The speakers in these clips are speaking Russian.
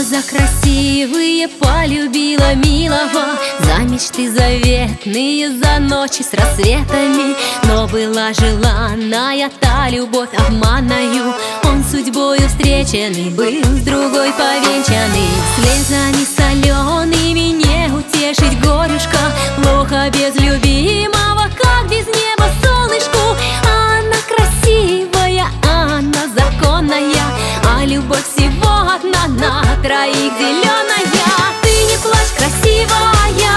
за красивые полюбила милого, за мечты заветные, за ночи с рассветами. Но была желанная та любовь обманною, он судьбою встреченный был, с другой повенчанный. Слезами солеными не утешить горюшка, плохо без любимого, как без неба солнышку. Она красивая, она законная, а любовь всего одна на троих зеленая. Ты не плачь, красивая,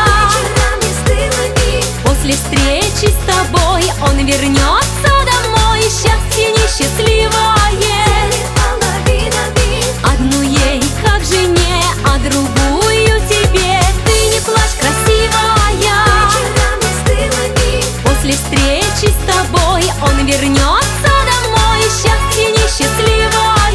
после встречи с тобой он вернется домой, счастье несчастливое. Одну ей как жене, а другую тебе. Ты не плачь, красивая, после встречи с тобой он вернется домой, счастье несчастливое.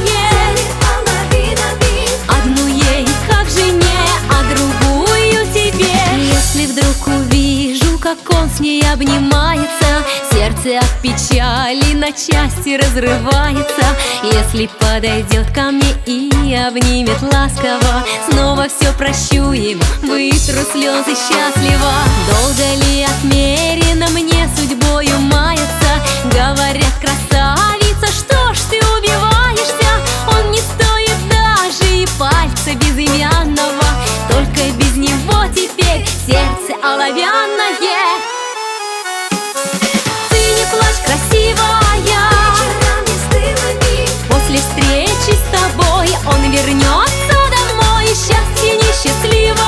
Одну ей как жене, а другую тебе. Если вдруг увижу, как он с ней обнимается, сердце от печали на части разрывается. Если подойдет ко мне и обнимет ласково, снова все прощу ему, вытру слезы счастливо. Долго ли отмерено мне судьбою маяться? Говорят, красавица, что ж ты убиваешься? Он не стоит даже и пальца безымянного, только без него теперь сердце оловянное. Ты не плачь, красивая, после встречи с тобой он вернется домой, счастье несчастливое.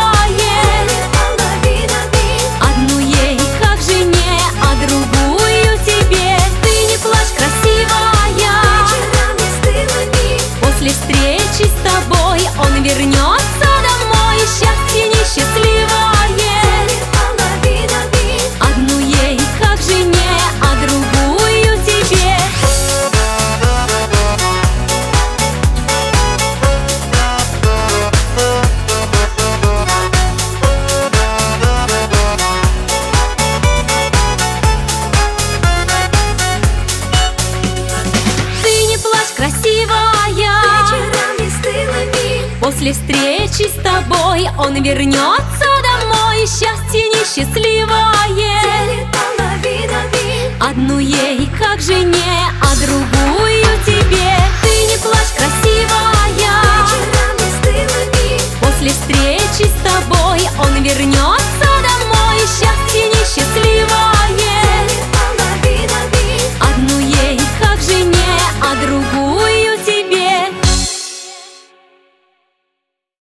Одну ей как жене, а другую тебе. Ты не плачь, красивая, после встречи с тобой он вернется домой, счастье несчастливое. Одну ей как жене, а другую тебе. Ты не плачь, красивая, после встречи с тобой он вернется домой, счастье несчастливое. Одну ей как жене, а другую тебе. Ты не плачь, красивая, после встречи с тобой он вернется домой, счастье несчастливое. Одну ей как жене, а другую